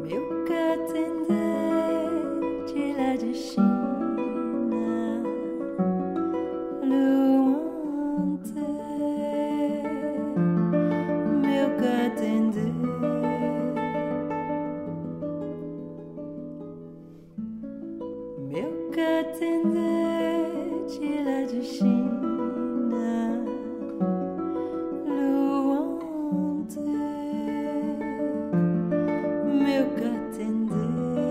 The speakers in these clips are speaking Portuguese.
Meu catendê de lá de China, Luante, meu catendê. Meu catendê de lá de China, Luante, meu catendê.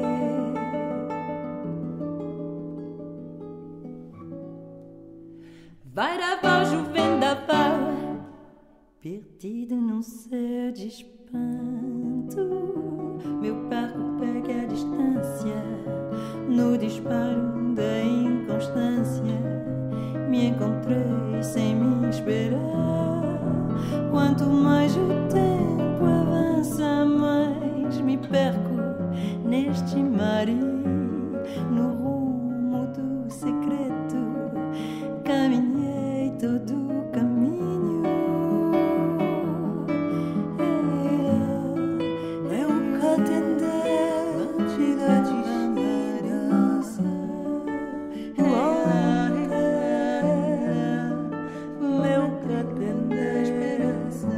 Vai daval, juvendaval, perdido num céu de espanto. Meu barco pega a distância no disparo da inconstância. Me encontrei sem me esperar. Quanto mais o tempo avança, mais me perco neste mar e no rumo do secreto. Caminhei todo o caminho. Meu catendê de lá de esperança, meu catendê esperança,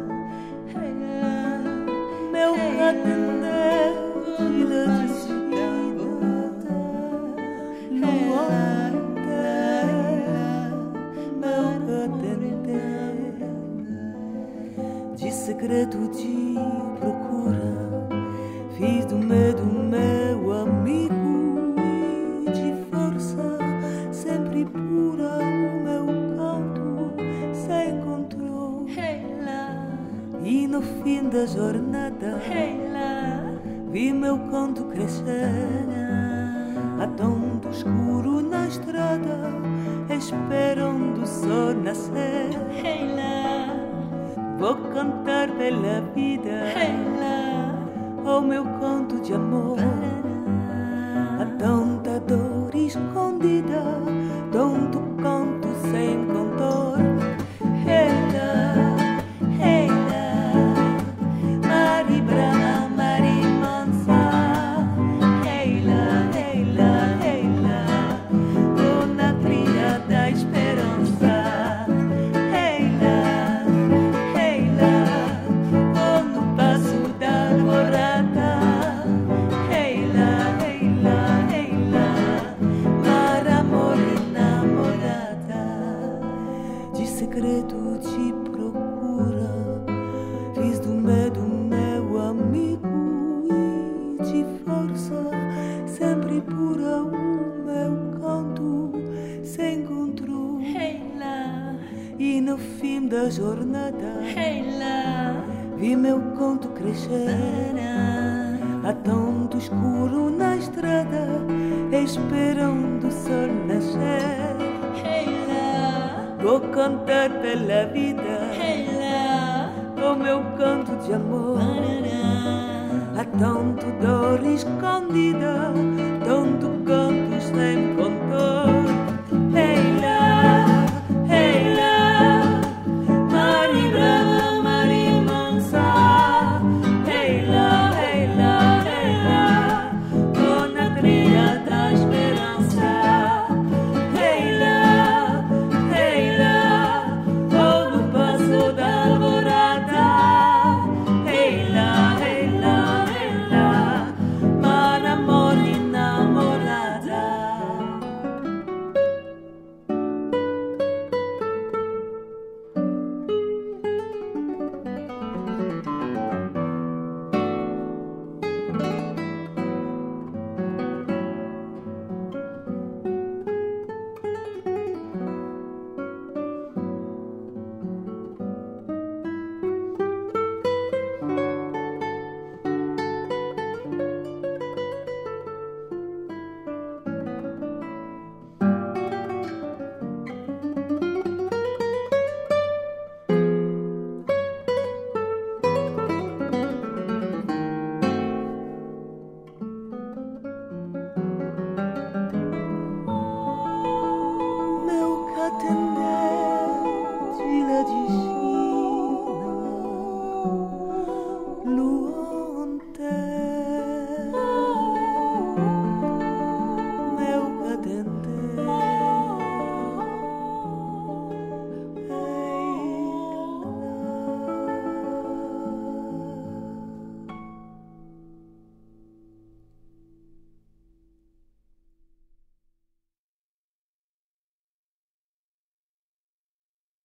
meu catendê de lá de esperança, de segredo de procura, fiz do medo meu amigo e de força sempre pura o meu canto se encontrou. E no fim da jornada vi meu canto crescer. Há tanto escuro na estrada, esperando o sol nascer. Vou cantar pela vida, o meu canto de amor. Há tanta dor escondida, tanto canto sem cantor. Mari brava, Mari mansa. Dona filha da esperança. Segredo de procura, fiz do medo meu amigo e de força sempre pura o meu canto se encontrou. E no fim da jornada vi meu canto crescer. Há tanto escuro na estrada, esperando o sol nascer. Vou cantar pela vida, o meu canto de amor. Há tanto dor escondida,